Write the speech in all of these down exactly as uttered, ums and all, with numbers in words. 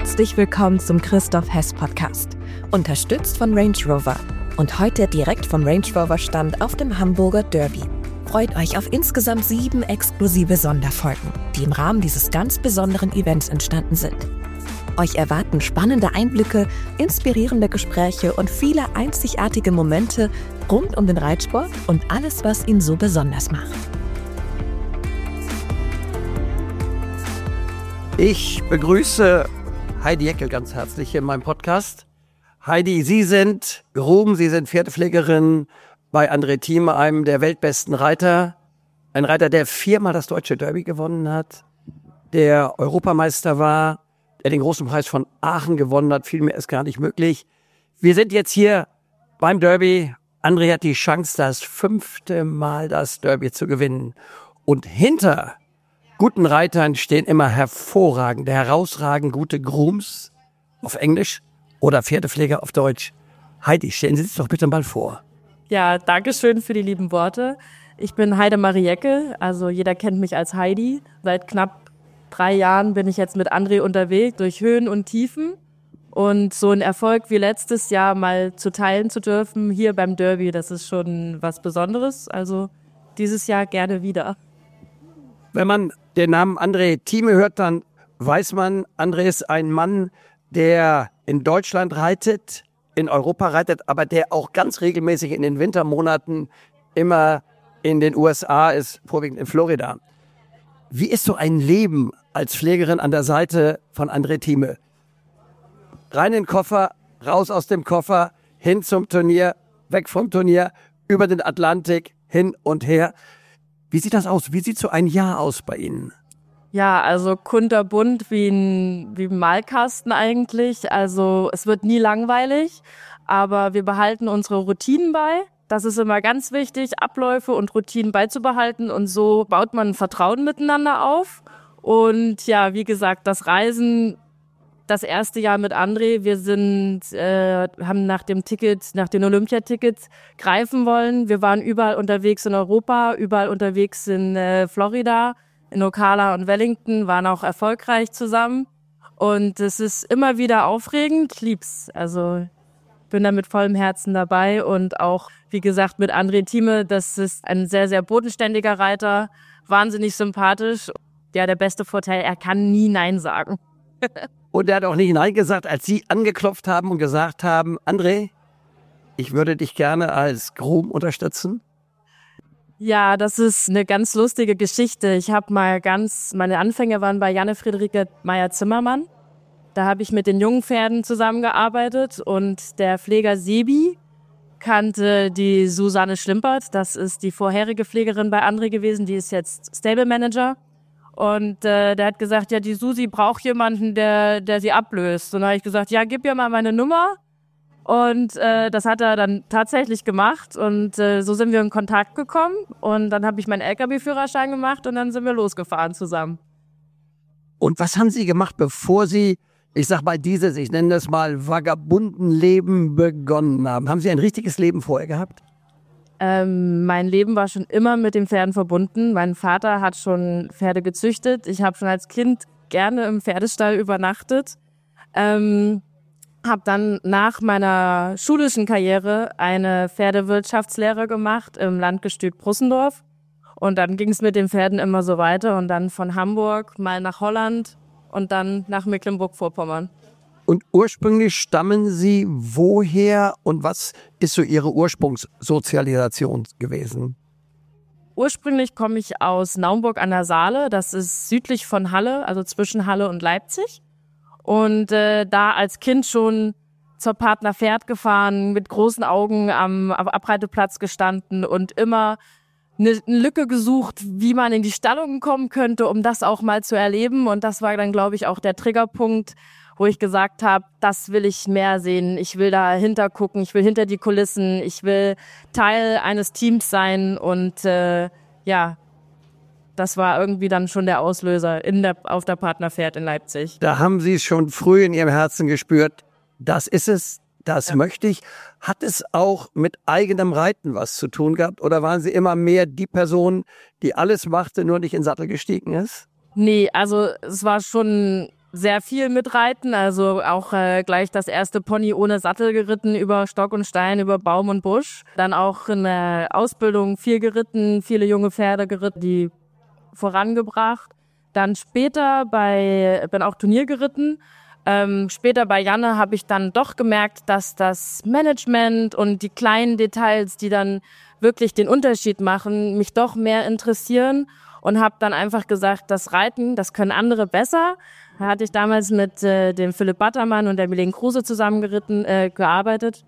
Herzlich willkommen zum Christoph Hess Podcast, unterstützt von Range Rover und heute direkt vom Range Rover Stand auf dem Hamburger Derby. Freut euch auf insgesamt sieben exklusive Sonderfolgen, die im Rahmen dieses ganz besonderen Events entstanden sind. Euch erwarten spannende Einblicke, inspirierende Gespräche und viele einzigartige Momente rund um den Reitsport und alles, was ihn so besonders macht. Ich begrüße Heidi Jeckel ganz herzlich hier in meinem Podcast. Heidi, Sie sind Groom, Sie sind Pferdepflegerin bei André Thieme, einem der weltbesten Reiter. Ein Reiter, der viermal das Deutsche Derby gewonnen hat, der Europameister war, der den großen Preis von Aachen gewonnen hat. Viel mehr ist gar nicht möglich. Wir sind jetzt hier beim Derby. André hat die Chance, das fünfte Mal das Derby zu gewinnen. Und hinter guten Reitern stehen immer hervorragende, herausragend gute Grooms auf Englisch oder Pferdepfleger auf Deutsch. Heidi, stellen Sie sich doch bitte mal vor. Ja, danke schön für die lieben Worte. Ich bin Heidemarie Jeckel, also jeder kennt mich als Heidi. Seit knapp drei Jahren bin ich jetzt mit André unterwegs durch Höhen und Tiefen. Und so ein Erfolg wie letztes Jahr mal zu teilen zu dürfen hier beim Derby, das ist schon was Besonderes. Also dieses Jahr gerne wieder. Wenn man den Namen André Thieme hört, dann weiß man, André ist ein Mann, der in Deutschland reitet, in Europa reitet, aber der auch ganz regelmäßig in den Wintermonaten immer in den U S A ist, vorwiegend in Florida. Wie ist so ein Leben als Pflegerin an der Seite von André Thieme? Rein in den Koffer, raus aus dem Koffer, hin zum Turnier, weg vom Turnier, über den Atlantik, hin und her. Wie sieht das aus? Wie sieht so ein Jahr aus bei Ihnen? Ja, also kunterbunt wie ein, wie ein Malkasten eigentlich. Also es wird nie langweilig, aber wir behalten unsere Routinen bei. Das ist immer ganz wichtig, Abläufe und Routinen beizubehalten. Und so baut man Vertrauen miteinander auf. Und ja, wie gesagt, das Reisen, das erste Jahr mit André, wir sind, äh, haben nach dem Ticket, nach den Olympiatickets greifen wollen. Wir waren überall unterwegs in Europa, überall unterwegs in äh, Florida, in Ocala und Wellington, waren auch erfolgreich zusammen. Und es ist immer wieder aufregend, ich lieb's. Also bin da mit vollem Herzen dabei und auch, wie gesagt, mit André Thieme, das ist ein sehr, sehr bodenständiger Reiter, wahnsinnig sympathisch. Ja, der beste Vorteil, er kann nie Nein sagen. Und er hat auch nicht Nein gesagt, als Sie angeklopft haben und gesagt haben, André, ich würde dich gerne als Groom unterstützen? Ja, das ist eine ganz lustige Geschichte. Ich habe mal ganz, meine Anfänge waren bei Janne Friederike Meyer-Zimmermann. Da habe ich mit den jungen Pferden zusammengearbeitet und der Pfleger Sebi kannte die Susanne Schlimpert. Das ist die vorherige Pflegerin bei André gewesen, die ist jetzt Stable Manager. Und äh, der hat gesagt, ja, die Susi braucht jemanden, der der sie ablöst. Und dann habe ich gesagt, ja, gib ihr mal meine Nummer. Und äh, das hat er dann tatsächlich gemacht. Und äh, so sind wir in Kontakt gekommen. Und dann habe ich meinen L K W-Führerschein gemacht und dann sind wir losgefahren zusammen. Und was haben Sie gemacht, bevor Sie, ich sag mal, dieses, ich nenne das mal, Vagabundenleben begonnen haben? Haben Sie ein richtiges Leben vorher gehabt? Ähm, mein Leben war schon immer mit den Pferden verbunden. Mein Vater hat schon Pferde gezüchtet. Ich habe schon als Kind gerne im Pferdestall übernachtet. Ähm, habe dann nach meiner schulischen Karriere eine Pferdewirtschaftslehre gemacht im Landgestüt Brussendorf. Und dann ging es mit den Pferden immer so weiter. Und dann von Hamburg mal nach Holland und dann nach Mecklenburg-Vorpommern. Und ursprünglich stammen Sie woher und was ist so Ihre Ursprungssozialisation gewesen? Ursprünglich komme ich aus Naumburg an der Saale. Das ist südlich von Halle, also zwischen Halle und Leipzig. Und äh, da als Kind schon zur Partner Pferd gefahren, mit großen Augen am, am Abreiteplatz gestanden und immer eine Lücke gesucht, wie man in die Stallungen kommen könnte, um das auch mal zu erleben. Und das war dann, glaube ich, auch der Triggerpunkt, wo ich gesagt habe, das will ich mehr sehen. Ich will dahinter gucken, ich will hinter die Kulissen, ich will Teil eines Teams sein. Und äh, ja, das war irgendwie dann schon der Auslöser in der, auf der Partner Pferd in Leipzig. Da haben Sie schon früh in Ihrem Herzen gespürt, das ist es, das ja. möchte ich. Hat es auch mit eigenem Reiten was zu tun gehabt? Oder waren Sie immer mehr die Person, die alles machte, nur nicht in den Sattel gestiegen ist? Nee, also es war schon sehr viel mitreiten, also auch äh, gleich das erste Pony ohne Sattel geritten, über Stock und Stein, über Baum und Busch. Dann auch in der Ausbildung viel geritten, viele junge Pferde geritten, die vorangebracht. Dann später bei, bin auch Turnier geritten. Ähm, später bei Janne habe ich dann doch gemerkt, dass das Management und die kleinen Details, die dann wirklich den Unterschied machen, mich doch mehr interessieren. Und habe dann einfach gesagt, das Reiten, das können andere besser. Da hatte ich damals mit äh, dem Philipp Battermann und der Milene Kruse zusammen geritten, äh, gearbeitet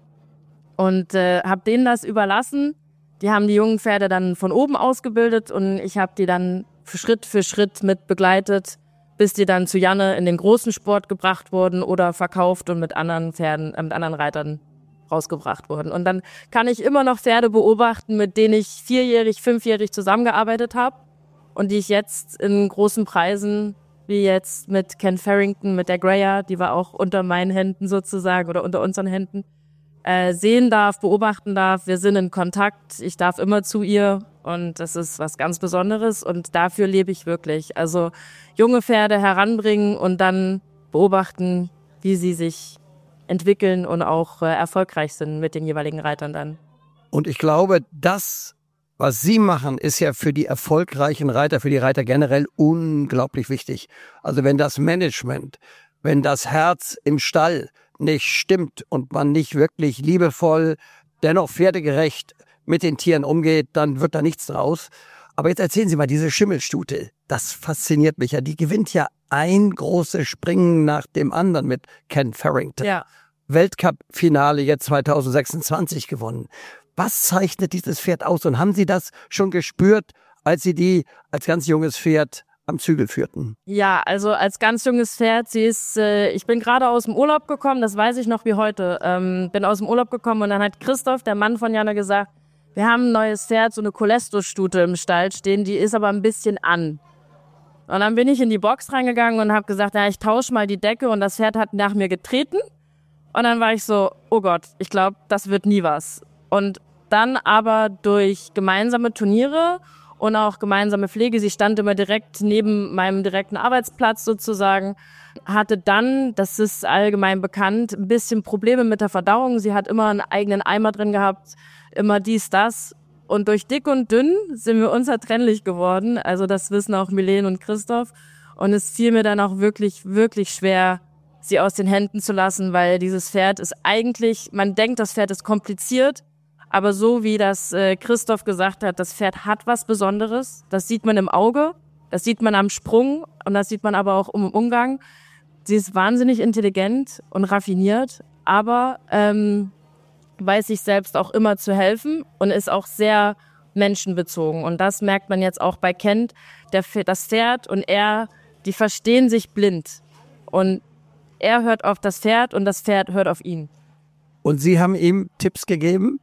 und äh, habe denen das überlassen. Die haben die jungen Pferde dann von oben ausgebildet und ich habe die dann Schritt für Schritt mit begleitet, bis die dann zu Janne in den großen Sport gebracht wurden oder verkauft und mit anderen Pferden, äh, mit anderen Reitern rausgebracht wurden. Und dann kann ich immer noch Pferde beobachten, mit denen ich vierjährig, fünfjährig zusammengearbeitet habe. Und die ich jetzt in großen Preisen, wie jetzt mit Ken Farrington, mit der Greyer, die war auch unter meinen Händen sozusagen oder unter unseren Händen, äh, sehen darf, beobachten darf. Wir sind in Kontakt, ich darf immer zu ihr und das ist was ganz Besonderes und dafür lebe ich wirklich. Also junge Pferde heranbringen und dann beobachten, wie sie sich entwickeln und auch äh, erfolgreich sind mit den jeweiligen Reitern dann. Und ich glaube, das was Sie machen, ist ja für die erfolgreichen Reiter, für die Reiter generell unglaublich wichtig. Also wenn das Management, wenn das Herz im Stall nicht stimmt und man nicht wirklich liebevoll, dennoch pferdegerecht mit den Tieren umgeht, dann wird da nichts draus. Aber jetzt erzählen Sie mal, diese Schimmelstute, das fasziniert mich ja. Die gewinnt ja ein großes Springen nach dem anderen mit Ken Farrington. Ja. Weltcup-Finale jetzt zwanzig sechsundzwanzig gewonnen. Was zeichnet dieses Pferd aus? Und haben Sie das schon gespürt, als Sie die als ganz junges Pferd am Zügel führten? Ja, also als ganz junges Pferd, sie ist, äh, ich bin gerade aus dem Urlaub gekommen, das weiß ich noch wie heute. Ähm, bin aus dem Urlaub gekommen und dann hat Christoph, der Mann von Janne, gesagt, wir haben ein neues Pferd, so eine Colesto-Stute im Stall stehen, die ist aber ein bisschen an. Und dann bin ich in die Box reingegangen und habe gesagt, ja, ich tausche mal die Decke und das Pferd hat nach mir getreten. Und dann war ich so, oh Gott, ich glaube, das wird nie was. Und dann aber durch gemeinsame Turniere und auch gemeinsame Pflege, sie stand immer direkt neben meinem direkten Arbeitsplatz sozusagen, hatte dann, das ist allgemein bekannt, ein bisschen Probleme mit der Verdauung. Sie hat immer einen eigenen Eimer drin gehabt, immer dies, das. Und durch dick und dünn sind wir unzertrennlich geworden. Also das wissen auch Milene und Christoph. Und es fiel mir dann auch wirklich, wirklich schwer, sie aus den Händen zu lassen, weil dieses Pferd ist eigentlich, man denkt, das Pferd ist kompliziert, aber so wie das äh, Christoph gesagt hat, das Pferd hat was Besonderes. Das sieht man im Auge, das sieht man am Sprung und das sieht man aber auch im Umgang. Sie ist wahnsinnig intelligent und raffiniert, aber ähm, weiß sich selbst auch immer zu helfen und ist auch sehr menschenbezogen. Und das merkt man jetzt auch bei Kent. Der, das Pferd und er, die verstehen sich blind. Und er hört auf das Pferd und das Pferd hört auf ihn. Und Sie haben ihm Tipps gegeben?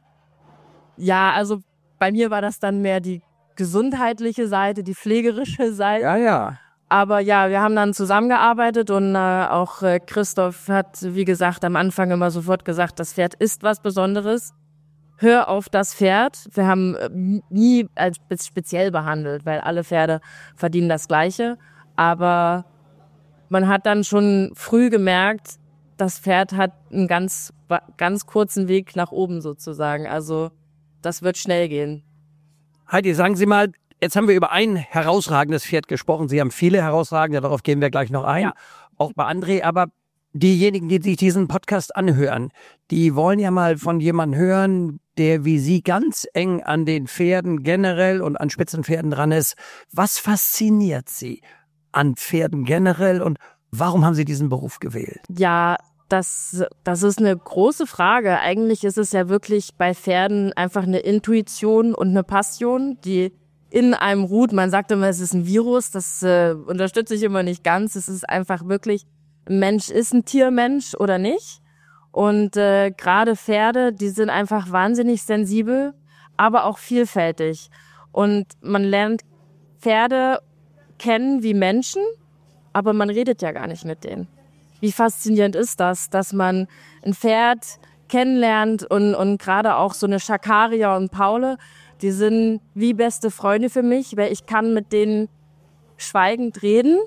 Ja, also bei mir war das dann mehr die gesundheitliche Seite, die pflegerische Seite. Ja, ja. Aber ja, wir haben dann zusammengearbeitet und äh, auch äh, Christoph hat, wie gesagt, am Anfang immer sofort gesagt, das Pferd ist was Besonderes. Hör auf das Pferd. Wir haben äh, nie als speziell behandelt, weil alle Pferde verdienen das Gleiche. Aber man hat dann schon früh gemerkt, das Pferd hat einen ganz, ganz kurzen Weg nach oben sozusagen. Also das wird schnell gehen. Heidi, sagen Sie mal, jetzt haben wir über ein herausragendes Pferd gesprochen. Sie haben viele herausragende, darauf gehen wir gleich noch ein, ja. Auch bei André. Aber diejenigen, die sich diesen Podcast anhören, die wollen ja mal von jemandem hören, der wie Sie ganz eng an den Pferden generell und an Spitzenpferden dran ist. Was fasziniert Sie an Pferden generell und warum haben Sie diesen Beruf gewählt? Ja, das, das ist eine große Frage. Eigentlich ist es ja wirklich bei Pferden einfach eine Intuition und eine Passion, die in einem ruht. Man sagt immer, es ist ein Virus, das äh, unterstütze ich immer nicht ganz. Es ist einfach wirklich, ein Mensch ist ein Tiermensch oder nicht. Und äh, gerade Pferde, die sind einfach wahnsinnig sensibel, aber auch vielfältig. Und man lernt Pferde kennen wie Menschen, aber man redet ja gar nicht mit denen. Wie faszinierend ist das, dass man ein Pferd kennenlernt und, und gerade auch so eine Schakaria und Paule, die sind wie beste Freunde für mich, weil ich kann mit denen schweigend reden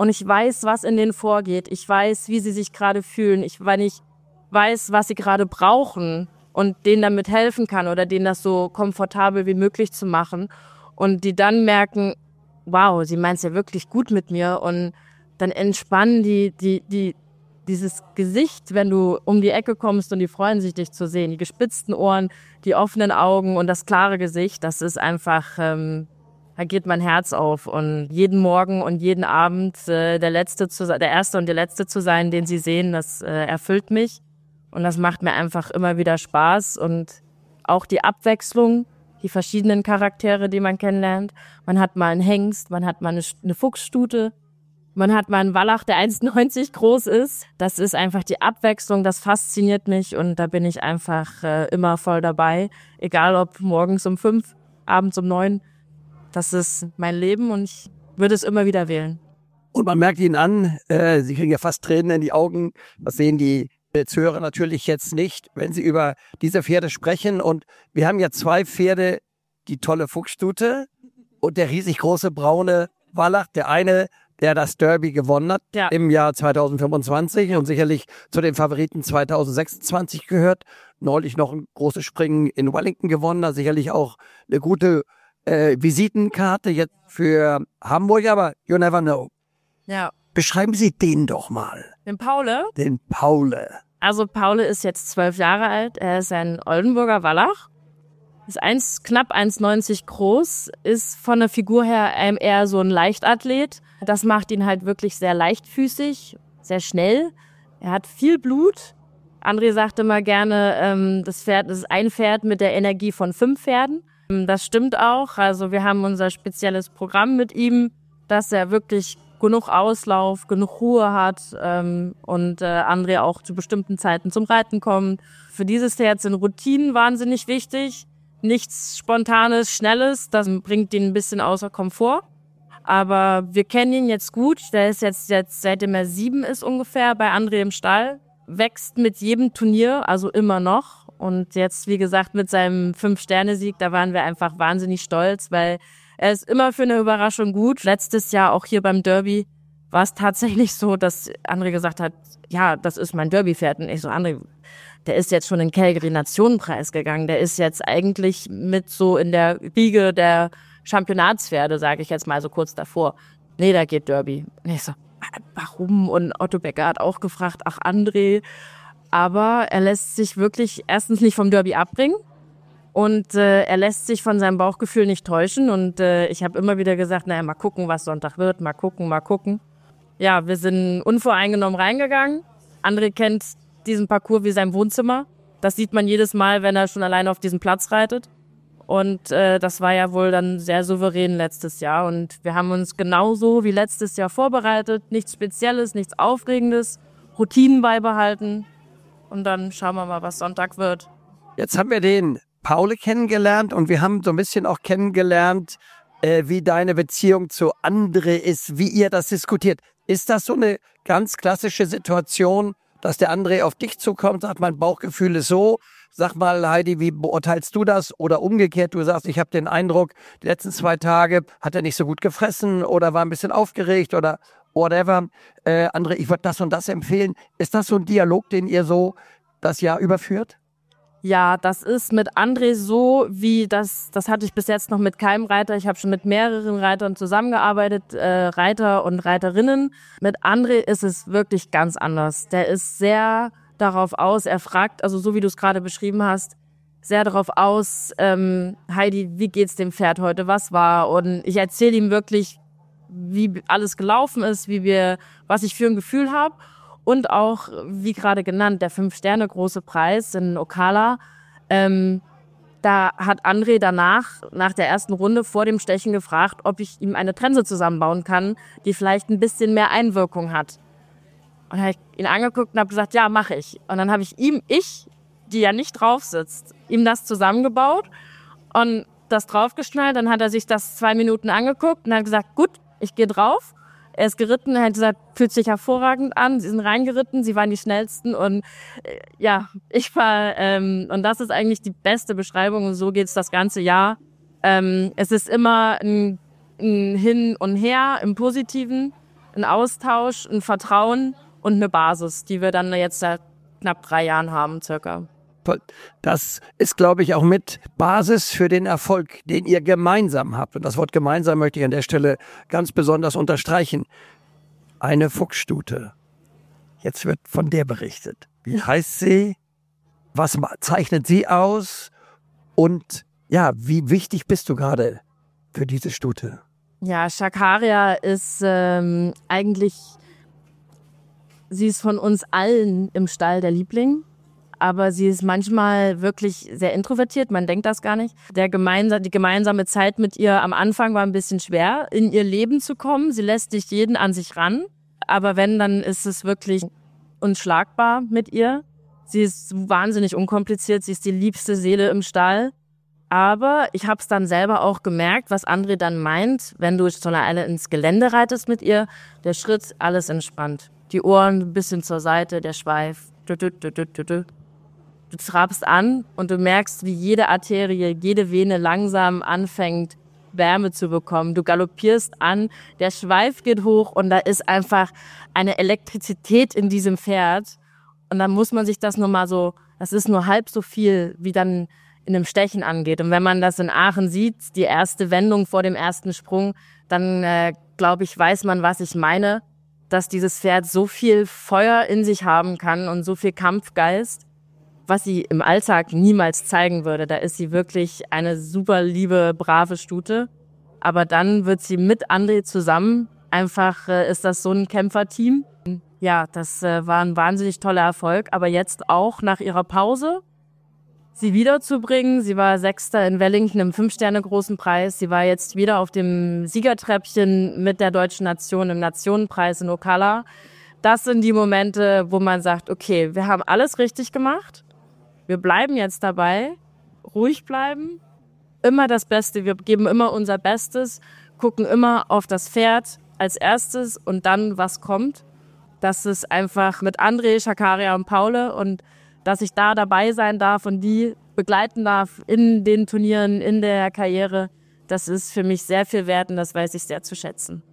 und ich weiß, was in denen vorgeht. Ich weiß, wie sie sich gerade fühlen. Ich, wenn ich weiß, was sie gerade brauchen und denen damit helfen kann oder denen das so komfortabel wie möglich zu machen und die dann merken, wow, sie meint es ja wirklich gut mit mir und dann entspannen die, die, die, dieses Gesicht, wenn du um die Ecke kommst und die freuen sich, dich zu sehen. Die gespitzten Ohren, die offenen Augen und das klare Gesicht, das ist einfach, ähm, da geht mein Herz auf. Und jeden Morgen und jeden Abend äh, der letzte zu, der erste und der letzte zu sein, den sie sehen, das äh, erfüllt mich. Und das macht mir einfach immer wieder Spaß. Und auch die Abwechslung, die verschiedenen Charaktere, die man kennenlernt. Man hat mal einen Hengst, man hat mal eine, eine Fuchsstute. Man hat mal einen Wallach, der eins neunzig groß ist. Das ist einfach die Abwechslung, das fasziniert mich und da bin ich einfach äh, immer voll dabei. Egal ob morgens um fünf, abends um neun. Das ist mein Leben und ich würde es immer wieder wählen. Und man merkt Ihnen an, äh, Sie kriegen ja fast Tränen in die Augen. Das sehen die Zuhörer natürlich jetzt nicht, wenn Sie über diese Pferde sprechen. Und wir haben ja zwei Pferde, die tolle Fuchsstute und der riesig große braune Wallach. Der eine, der das Derby gewonnen hat ja. im Jahr zweitausendfünfundzwanzig und sicherlich zu den Favoriten zweitausendsechsundzwanzig gehört. Neulich noch ein großes Springen in Wellington gewonnen, da sicherlich auch eine gute äh, Visitenkarte jetzt für Hamburg, aber you never know. Ja. Beschreiben Sie den doch mal. Den Paule? Den Paule. Also Paule ist jetzt zwölf Jahre alt, er ist ein Oldenburger Wallach. Ist eins, knapp eins neunzig groß, ist von der Figur her eher so ein Leichtathlet. Das macht ihn halt wirklich sehr leichtfüßig, sehr schnell. Er hat viel Blut. André sagte mal gerne, ähm, das Pferd ist ein Pferd mit der Energie von fünf Pferden. Das stimmt auch. Also wir haben unser spezielles Programm mit ihm, dass er wirklich genug Auslauf, genug Ruhe hat ähm, und äh, André auch zu bestimmten Zeiten zum Reiten kommt. Für dieses Pferd sind Routinen wahnsinnig wichtig. Nichts Spontanes, Schnelles, das bringt ihn ein bisschen außer Komfort. Aber wir kennen ihn jetzt gut. Der ist jetzt, jetzt seitdem er sieben ist ungefähr bei André im Stall. Wächst mit jedem Turnier, also immer noch. Und jetzt, wie gesagt, mit seinem Fünf-Sterne-Sieg, da waren wir einfach wahnsinnig stolz, weil er ist immer für eine Überraschung gut. Letztes Jahr auch hier beim Derby war es tatsächlich so, dass André gesagt hat, ja, das ist mein Derby-Pferd. Und ich so, André, der ist jetzt schon in Calgary-Nationenpreis gegangen. Der ist jetzt eigentlich mit so in der Riege der Championatspferde, sage ich jetzt mal so kurz davor. Nee, da geht Derby. Und ich so, warum? Und Otto Becker hat auch gefragt, ach André. Aber er lässt sich wirklich erstens nicht vom Derby abbringen und äh, er lässt sich von seinem Bauchgefühl nicht täuschen. Und äh, ich habe immer wieder gesagt, naja, mal gucken, was Sonntag wird, mal gucken, mal gucken. Ja, wir sind unvoreingenommen reingegangen. André kennt diesen Parcours wie sein Wohnzimmer. Das sieht man jedes Mal, wenn er schon alleine auf diesem Platz reitet. Und äh, das war ja wohl dann sehr souverän letztes Jahr. Und wir haben uns genauso wie letztes Jahr vorbereitet. Nichts Spezielles, nichts Aufregendes. Routinen beibehalten. Und dann schauen wir mal, was Sonntag wird. Jetzt haben wir den Paule kennengelernt und wir haben so ein bisschen auch kennengelernt, äh, wie deine Beziehung zu André ist, wie ihr das diskutiert. Ist das so eine ganz klassische Situation, dass der André auf dich zukommt, sagt, mein Bauchgefühl ist so. Sag mal, Heidi, wie beurteilst du das? Oder umgekehrt, du sagst, ich habe den Eindruck, die letzten zwei Tage hat er nicht so gut gefressen oder war ein bisschen aufgeregt oder whatever. Äh, André, ich würde das und das empfehlen. Ist das so ein Dialog, den ihr so das Jahr überführt? Ja, das ist mit André so, wie das, das hatte ich bis jetzt noch mit keinem Reiter. Ich habe schon mit mehreren Reitern zusammengearbeitet, äh, Reiter und Reiterinnen. Mit André ist es wirklich ganz anders. Der ist sehr darauf aus, er fragt, also so wie du es gerade beschrieben hast, sehr darauf aus, ähm, Heidi, wie geht's dem Pferd heute, was war? Und ich erzähle ihm wirklich, wie alles gelaufen ist, wie wir, was ich für ein Gefühl habe. Und auch, wie gerade genannt, der Fünf-Sterne-Große Preis in Ocala. Ähm, da hat André danach, nach der ersten Runde vor dem Stechen gefragt, ob ich ihm eine Trense zusammenbauen kann, die vielleicht ein bisschen mehr Einwirkung hat. Und dann habe ich ihn angeguckt und habe gesagt, ja, mache ich. Und dann habe ich ihm, ich, die ja nicht drauf sitzt, ihm das zusammengebaut und das draufgeschnallt. Dann hat er sich das zwei Minuten angeguckt und hat gesagt, gut, ich gehe drauf. Er ist geritten, er hat gesagt, fühlt sich hervorragend an. Sie sind reingeritten, sie waren die schnellsten und äh, ja, ich war, ähm, und das ist eigentlich die beste Beschreibung und so geht's das ganze Jahr. Ähm, es ist immer ein, ein Hin und Her im Positiven. ein Austausch, ein Vertrauen und eine Basis, die wir dann jetzt seit knapp drei Jahren haben, circa. Das ist, glaube ich, auch mit Basis für den Erfolg, den ihr gemeinsam habt. Und das Wort gemeinsam möchte ich an der Stelle ganz besonders unterstreichen. Eine Fuchsstute. Jetzt wird von der berichtet. Wie heißt sie? Was zeichnet sie aus? Und ja, wie wichtig bist du gerade für diese Stute? Ja, Shakaria ist ähm, eigentlich, sie ist von uns allen im Stall der Liebling. Aber sie ist manchmal wirklich sehr introvertiert, man denkt das gar nicht. Der gemeinsa- die gemeinsame Zeit mit ihr am Anfang war ein bisschen schwer, in ihr Leben zu kommen. Sie lässt nicht jeden an sich ran. Aber wenn, dann ist es wirklich unschlagbar mit ihr. Sie ist wahnsinnig unkompliziert, sie ist die liebste Seele im Stall. Aber ich habe es dann selber auch gemerkt, was André dann meint, wenn du so eine Eile ins Gelände reitest mit ihr. Der Schritt, alles entspannt. Die Ohren ein bisschen zur Seite, der Schweif. Du, du, du, du, du, du. Du trabst an und du merkst, wie jede Arterie, jede Vene langsam anfängt, Wärme zu bekommen. Du galoppierst an, der Schweif geht hoch und da ist einfach eine Elektrizität in diesem Pferd. Und dann muss man sich das nur mal so, das ist nur halb so viel, wie dann in einem Stechen angeht. Und wenn man das in Aachen sieht, die erste Wendung vor dem ersten Sprung, dann äh, glaube ich, weiß man, was ich meine, dass dieses Pferd so viel Feuer in sich haben kann und so viel Kampfgeist, was sie im Alltag niemals zeigen würde. Da ist sie wirklich eine super liebe, brave Stute. Aber dann wird sie mit André zusammen, einfach äh, ist das so ein Kämpferteam. Ja, das äh, war ein wahnsinnig toller Erfolg. Aber jetzt auch nach ihrer Pause, sie wiederzubringen. Sie war Sechster in Wellington im Fünf-Sterne-Großen Preis. Sie war jetzt wieder auf dem Siegertreppchen mit der deutschen Nation im Nationenpreis in Ocala. Das sind die Momente, wo man sagt, okay, wir haben alles richtig gemacht. Wir bleiben jetzt dabei, ruhig bleiben, immer das Beste. Wir geben immer unser Bestes, gucken immer auf das Pferd als erstes und dann, was kommt. Das ist einfach mit André, Shakaria und Paule und dass ich da dabei sein darf und die begleiten darf in den Turnieren, in der Karriere, das ist für mich sehr viel wert und das weiß ich sehr zu schätzen.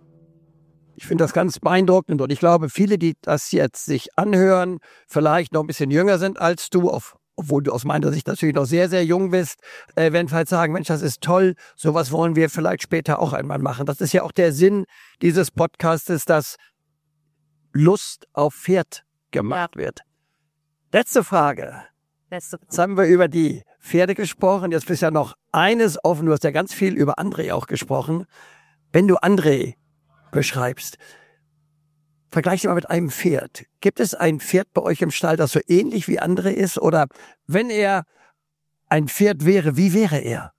Ich finde das ganz beeindruckend und ich glaube, viele, die das jetzt sich anhören, vielleicht noch ein bisschen jünger sind als du, auf obwohl du aus meiner Sicht natürlich noch sehr, sehr jung bist, äh, werden vielleicht sagen, Mensch, das ist toll, sowas wollen wir vielleicht später auch einmal machen. Das ist ja auch der Sinn dieses Podcastes, dass Lust auf Pferd gemacht ja. wird. Letzte Frage. Letzte Frage. Jetzt haben wir über die Pferde gesprochen, jetzt ist ja noch eines offen, du hast ja ganz viel über André auch gesprochen. Wenn du André beschreibst, vergleich ihn mal mit einem Pferd. Gibt es ein Pferd bei euch im Stall, das so ähnlich wie André ist? Oder wenn er ein Pferd wäre, wie wäre er?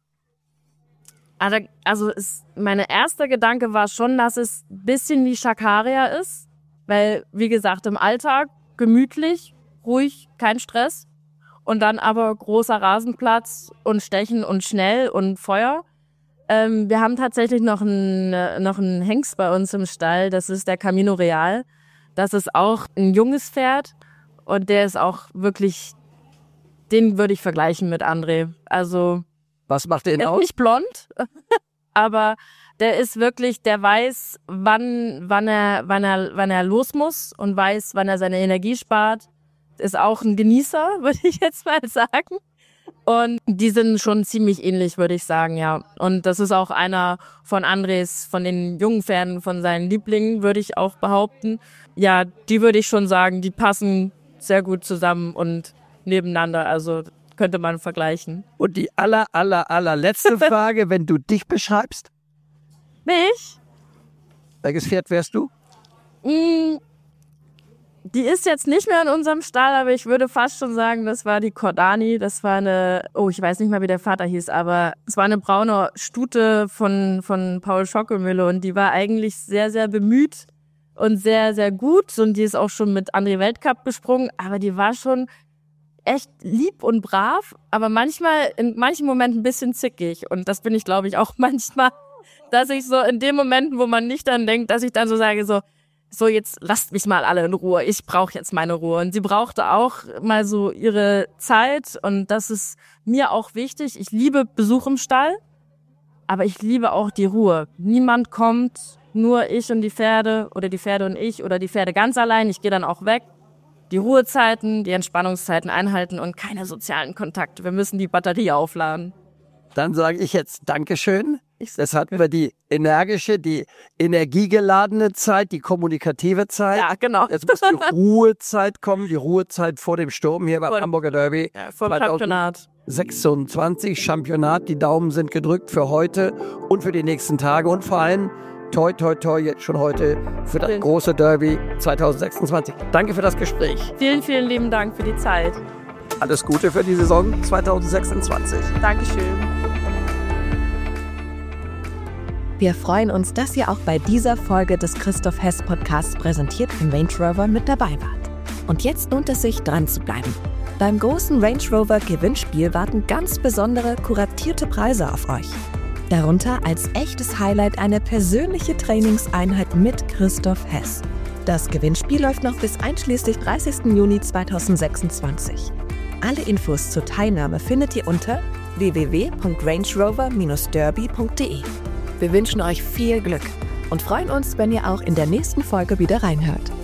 Also ist, mein erster Gedanke war schon, dass es ein bisschen wie Shakaria ist. Weil, wie gesagt, im Alltag gemütlich, ruhig, kein Stress. Und dann aber großer Rasenplatz und Stechen und schnell und Feuer. Ähm, wir haben tatsächlich noch einen, noch einen Hengst bei uns im Stall, das ist der Camino Real. Das ist auch ein junges Pferd und der ist auch wirklich, den würde ich vergleichen mit André. Also, was macht der denn aus? Er ist nicht blond, aber der ist wirklich, der weiß, wann, wann er, wann er, wann er los muss und weiß, wann er seine Energie spart. Ist auch ein Genießer, würde ich jetzt mal sagen. Und die sind schon ziemlich ähnlich, würde ich sagen, ja. Und das ist auch einer von Andres, von den jungen Pferden, von seinen Lieblingen, würde ich auch behaupten. Ja, die würde ich schon sagen, die passen sehr gut zusammen und nebeneinander, also könnte man vergleichen. Und die aller, aller, allerletzte Frage, wenn du dich beschreibst? Mich? Welches Pferd wärst du? Mm. Die ist jetzt nicht mehr in unserem Stall, aber ich würde fast schon sagen, das war die Cordani. Das war eine, oh, ich weiß nicht mal, wie der Vater hieß, aber es war eine braune Stute von, von Paul Schockemühle und die war eigentlich sehr, sehr bemüht und sehr, sehr gut und die ist auch schon mit André Weltcup gesprungen, aber die war schon echt lieb und brav, aber manchmal, in manchen Momenten ein bisschen zickig und das bin ich, glaube ich, auch manchmal, dass ich so in den Momenten, wo man nicht dann denkt, dass ich dann so sage, so, so jetzt lasst mich mal alle in Ruhe, ich brauche jetzt meine Ruhe. Und sie brauchte auch mal so ihre Zeit und das ist mir auch wichtig. Ich liebe Besuch im Stall, aber ich liebe auch die Ruhe. Niemand kommt nur ich und die Pferde oder die Pferde und ich oder die Pferde ganz allein. Ich gehe dann auch weg. Die Ruhezeiten, die Entspannungszeiten einhalten und keine sozialen Kontakte. Wir müssen die Batterie aufladen. Dann sage ich jetzt Dankeschön. Das hatten wir die energische, die energiegeladene Zeit, die kommunikative Zeit. Ja, genau. Jetzt muss die Ruhezeit kommen, die Ruhezeit vor dem Sturm hier beim vor, Hamburger Derby. Ja, vor dem Championat. sechsundzwanzig Championat. Die Daumen sind gedrückt für heute und für die nächsten Tage und vor allem toi, toi, toi, jetzt schon heute für das große Derby zwanzig sechsundzwanzig. Danke für das Gespräch. Vielen, vielen lieben Dank für die Zeit. Alles Gute für die Saison zwanzig sechsundzwanzig. Dankeschön. Wir freuen uns, dass ihr auch bei dieser Folge des Christoph Hess Podcasts präsentiert vom Range Rover mit dabei wart. Und jetzt lohnt es sich, dran zu bleiben. Beim großen Range Rover Gewinnspiel warten ganz besondere, kuratierte Preise auf euch. Darunter als echtes Highlight eine persönliche Trainingseinheit mit Christoph Hess. Das Gewinnspiel läuft noch bis einschließlich dreißigsten Juni zweitausendsechsundzwanzig. Alle Infos zur Teilnahme findet ihr unter w w w punkt range rover Bindestrich derby punkt de. Wir wünschen euch viel Glück und freuen uns, wenn ihr auch in der nächsten Folge wieder reinhört.